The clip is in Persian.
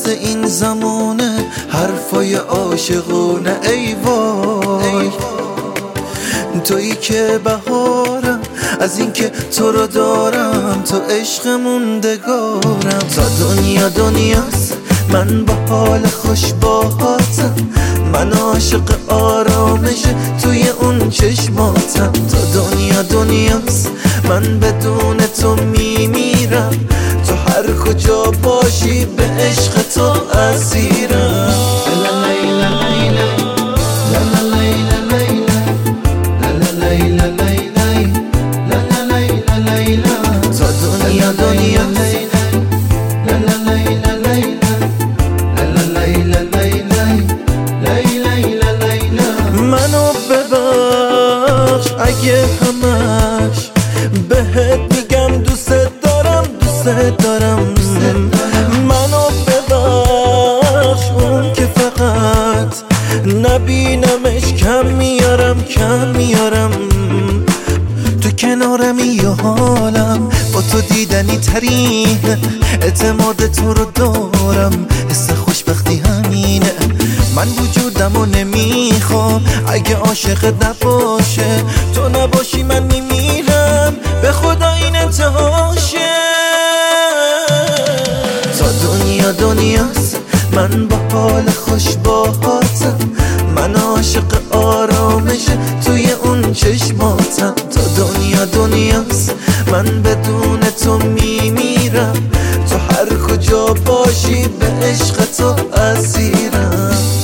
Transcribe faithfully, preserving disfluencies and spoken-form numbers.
مثل این زمانه حرفای عاشقونه. ای وای تویی که بهارم، از این که تو رو دارم، تو عشق موندگارم. تا دنیا دنیاست من با حال خوش باهاتم، من عاشق آرامش توی اون چشماتم. تا دنیا دنیاست من بدون تو میمیرم، تو هر کجا باشی به عشق تو اسیرم. تا دنیا دنیاست منو ببخش اگه همش بهت میگم دوست دارم دوست دارم. منو ببخش اون که فقط نبینمش کم میارم کم میارم. تو کنارمی یا حالم با تو دیدنی ترین، اعتماد تو رو دارم، حس خوشبختی همینه. من وجودمو نمیخوام اگه عاشقت نباشه، تو نباشی من میمیرم، به خدا این انتهاشه. تا دنیا دنیاست من با حال خوش باهاتم، من عاشق آرامش توی اون چشماتم. تا دنیا دنیاست من بدون تو میمیرم، تو هر کجا باشی به عشق تو اسیرم.